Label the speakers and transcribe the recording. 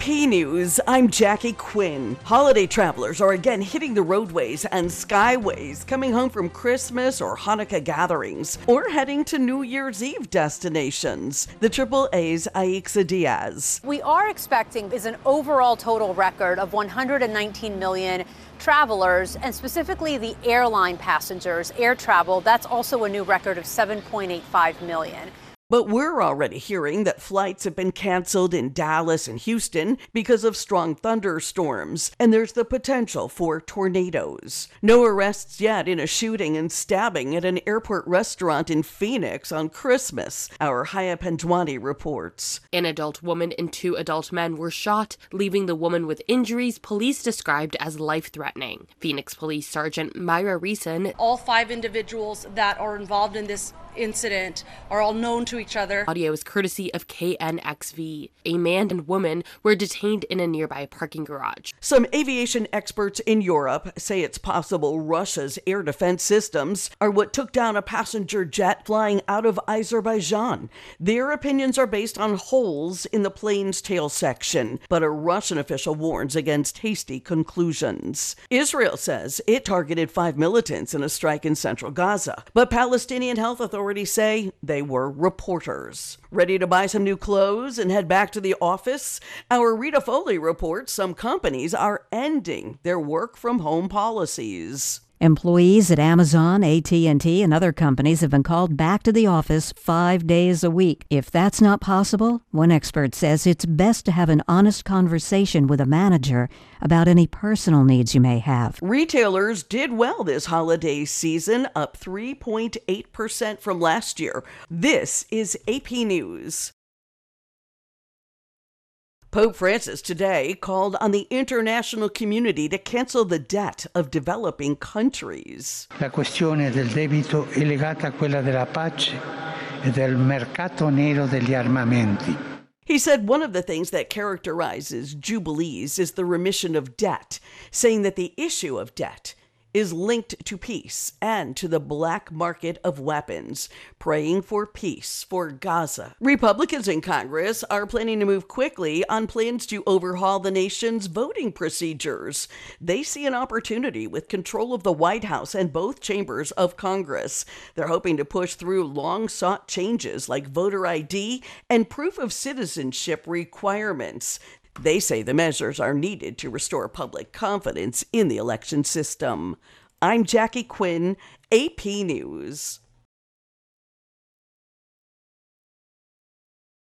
Speaker 1: AP News, I'm Jackie Quinn. Holiday travelers are again hitting the roadways and skyways, coming home from Christmas or Hanukkah gatherings, or heading to New Year's Eve destinations. The AAA's Aixa Diaz.
Speaker 2: We are expecting is an overall total record of 119 million travelers, and specifically the airline passengers, air travel. That's also a new record of 7.85 million.
Speaker 1: But we're already hearing that flights have been canceled in Dallas and Houston because of strong thunderstorms, and there's the potential for tornadoes. No arrests yet in a shooting and stabbing at an airport restaurant in Phoenix on Christmas, our Haya Pendwani reports.
Speaker 3: An adult woman and 2 adult men were shot, leaving the woman with injuries police described as life-threatening. Phoenix Police Sergeant Myra Reeson.
Speaker 4: All 5 individuals that are involved in this incident are all known to each other.
Speaker 3: Audio is courtesy of KNXV. A man and woman were detained in a nearby parking garage.
Speaker 1: Some aviation experts in Europe say it's possible Russia's air defense systems are what took down a passenger jet flying out of Azerbaijan. Their opinions are based on holes in the plane's tail section, but a Russian official warns against hasty conclusions. Israel says it targeted 5 militants in a strike in central Gaza, but Palestinian health authorities say they were reporters. Ready to buy some new clothes and head back to the office? Our Rita Foley reports some companies are ending their work-from-home policies.
Speaker 5: Employees at Amazon, AT&T, and other companies have been called back to the office 5 days a week. If that's not possible, one expert says it's best to have an honest conversation with a manager about any personal needs you may have.
Speaker 1: Retailers did well this holiday season, up 3.8% from last year. This is AP News. Pope Francis today called on the international community to cancel the debt of developing countries.
Speaker 6: La questione del debito è legata a quella della pace e del mercato nero degli armamenti.
Speaker 1: He said one of the things that characterizes jubilees is the remission of debt, saying that the issue of debt is linked to peace and to the black market of weapons, praying for peace for Gaza. Republicans in Congress are planning to move quickly on plans to overhaul the nation's voting procedures. They see an opportunity with control of the White House and both chambers of Congress. They're hoping to push through long-sought changes like voter ID and proof of citizenship requirements. They say the measures are needed to restore public confidence in the election system. I'm Jackie Quinn, AP News.